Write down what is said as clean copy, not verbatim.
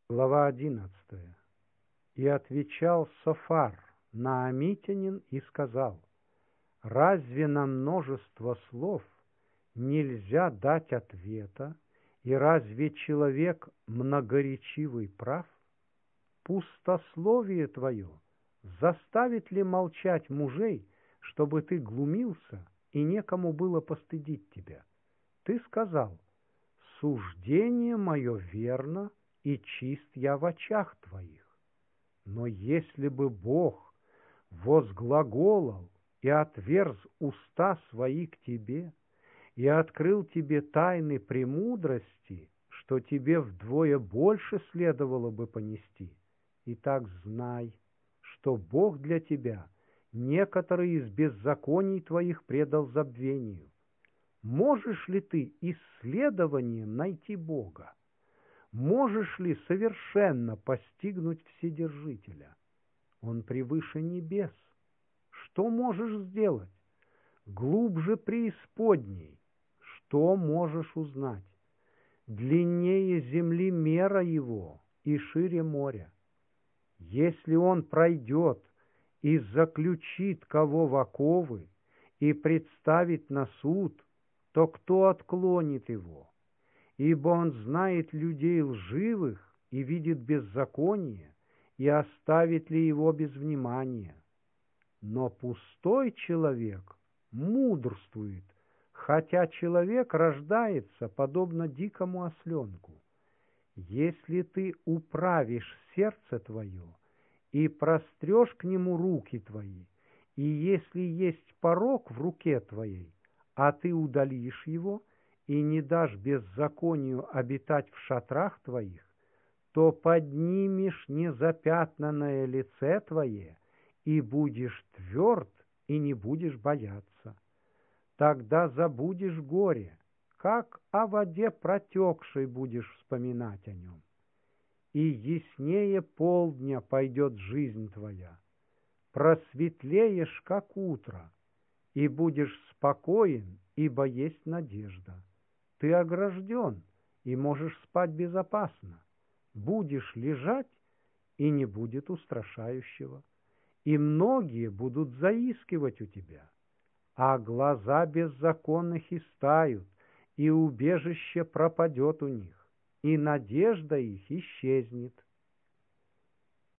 Глава 11. И отвечал Софар, наамитянин, и сказал: разве на множество слов нельзя дать ответа, и разве человек многоречивый прав? Пустословие твое заставит ли молчать мужей, чтобы ты глумился, и некому было постыдить тебя? Ты сказал: суждение мое верно, и чист я в очах твоих. Но если бы Бог возглаголал и отверз уста свои к тебе, и открыл тебе тайны премудрости, что тебе вдвое больше следовало бы понести, итак знай, что Бог для тебя некоторые из беззаконий твоих предал забвению. Можешь ли ты исследованием найти Бога? Можешь ли совершенно постигнуть Вседержителя? Он превыше небес. Что можешь сделать? Глубже преисподней. Что можешь узнать? Длиннее земли мера его и шире моря. Если он пройдет и заключит кого в оковы и представит на суд, то кто отклонит его? Ибо он знает людей лживых и видит беззаконие, и оставит ли его без внимания? Но пустой человек мудрствует, хотя человек рождается подобно дикому осленку. Если ты управишь сердце твое и прострешь к нему руки твои, и если есть порок в руке твоей, а ты удалишь его и не дашь беззаконию обитать в шатрах твоих, то поднимешь незапятнанное лице твое, и будешь тверд, и не будешь бояться. Тогда забудешь горе, как о воде протекшей будешь вспоминать о нем. И яснее полдня пойдет жизнь твоя, просветлеешь, как утро, и будешь спокоен, ибо есть надежда. Ты огражден, и можешь спать безопасно. Будешь лежать, и не будет устрашающего, и многие будут заискивать у тебя, а глаза беззаконных истают, и убежище пропадет у них, и надежда их исчезнет.